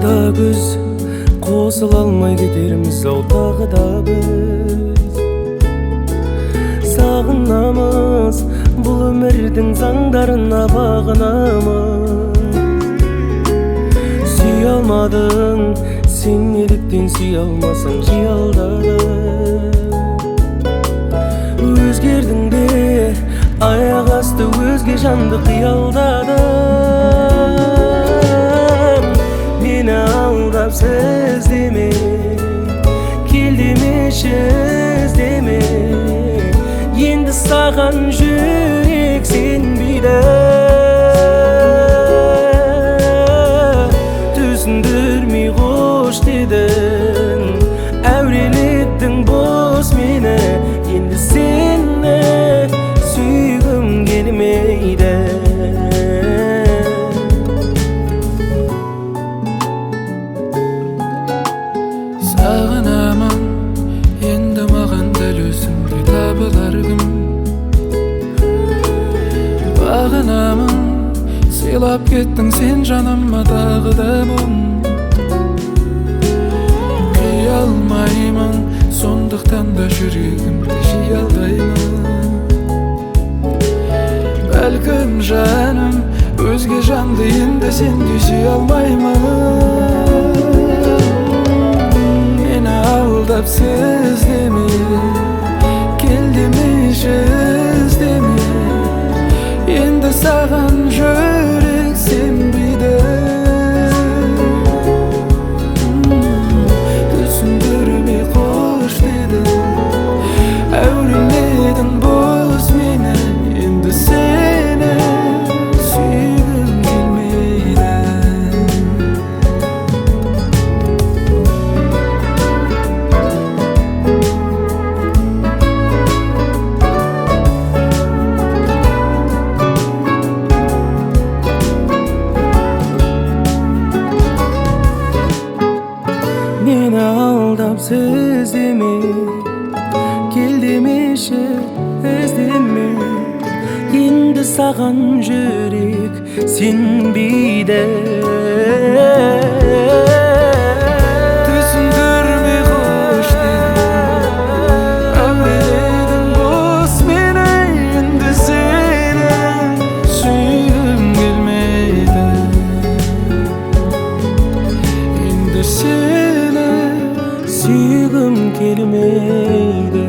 да күз, қосыла алмай кетерміз ау тағы да біз. Сағынамыз, бұл өмірдің заңдарына бағынамыз. Сүй алмадың, сен неліктен сүй алмасаң жиялдадың. Өзгердің бе, аяқ асты өзге жанды қиялдадың. Мені алдап сіз деме, кел демеші іздеме. Енді саған жүрек сенбейді. Түсіндірмей қош дедің, әурелеттің бос мені. Енді сені сүйгім келмейді. Сағынамын, енді маған дәл өзіңдей табылар кім? Бағынамын, сыйлап кеттің сен жаныма тағы да мұң. Күй алмаймын, сондықтан да жүрегімді жиялдаймын. Бәлкім жаным, өзге жанды енді сендей сүй алмаймын. Мені алдап сіз деме, кел демеші іздеме. Енді саған жүрек сенбейді. Түсіндірмей қош дедің, әуреледің бос мені. Енді сені сүйгім келмейді. Meni aldap sіз деме, кел демеші іздеме. Енді саған жүрек сенбейді. Түсіндірмей қош дедің, әуеледің бос мені. Енді сені сүйгім келмейді. Енді сені Сүйгім келмейді.